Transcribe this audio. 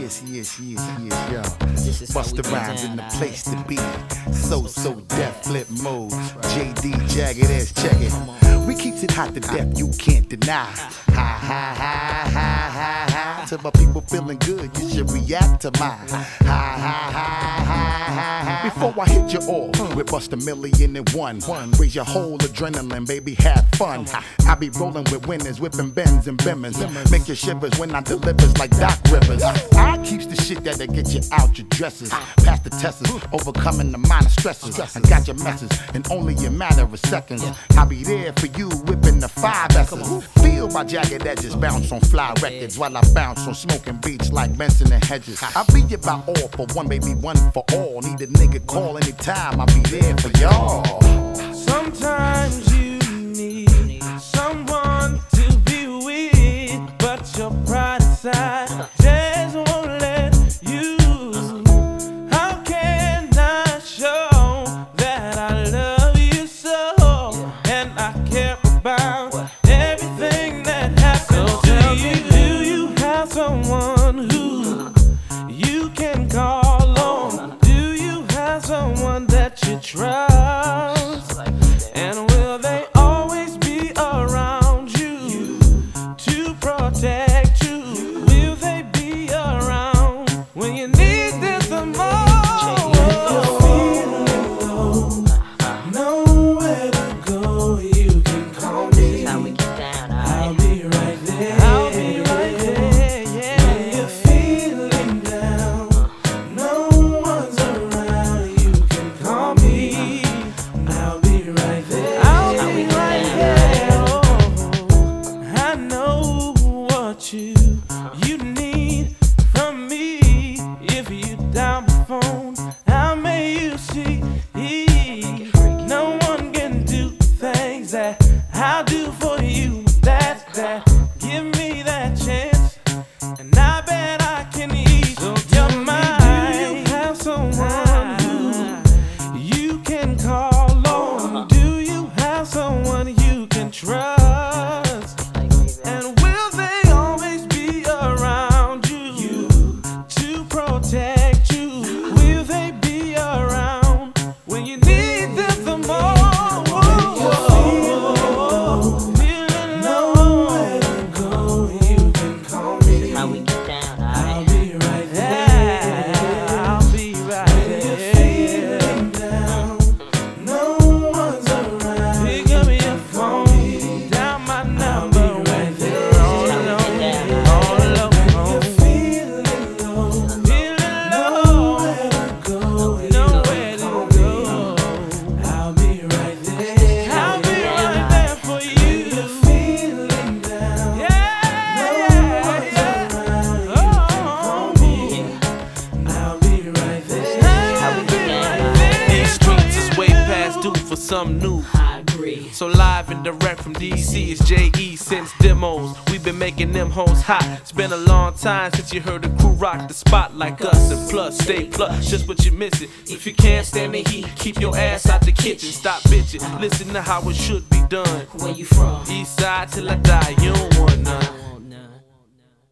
Yes, yo. Busta Rhymes in the place to be. So death flip mode. JD Jagged Edge, check it. We keeps it hot to death, you can't deny. Ha. To my people feeling good, you should react to mine. Ha. Before I hit you off with Busta $1,000,001. Raise your whole adrenaline, baby, have fun. I be rolling with winners, whipping Benz and Bimmers. Make you shivers when I delivers like Doc Rivers. I keeps the shit that'll get you out your dresses. Past the tests, overcoming the minor stresses. I got your message in only a matter of seconds. I'll be there for you, whipping the 5S's. Feel my jagged edges, bounce on fly records while I bounce on smoking beats like Benson and Hedges. I'll be about all for one, baby, one for all. Need a nigga call anytime, I'll be there for y'all. Sometimes you need someone to be with, but your pride inside just won't let you. How can I show that I love you so, and I care about everything that happens to you? Do you have someone who you can call on? Do you have someone that you trust? And will they always be around you to protect you? Will they be around when you need them the most? You're feeling low, nowhere to go, you can call me. I'll be right there. I'll be right there, yeah. When you're feeling down, no one's around, you can call me. I'll be right there. I'll be right there. Oh, I know what you need from me. If you dial my phone, how may you see? No one can do things that I'll do for you. That's that. Give me that chance, and I bet I can ease your mind. Do you have someone who you can call on? Do you have someone you can trust? And will they always be around you to protect you? Will they be around when you need them the most? Feeling nowhere to go, you can call me. I'll be right there. I'll be right there. Feeling down, no one's around. Pick up your phone, dial my number right there. All alone. You're feeling low, nowhere to go, nowhere to go. I'll be right there. I'll be right there for you. You're feeling down, no one's around. You can call me. I'll be right there. I'll be right there. These streets is way past due for some new. So live and direct from DC, it's J.E. Since demos, we've been making them hoes hot. It's been a long time since you heard a crew rock the spot like us. And plus, stay plus, just what you missing. If you can't stand the heat, keep your ass out the kitchen. Stop bitching, listen to how it should be done. Where you from? East side till I die, you don't want none.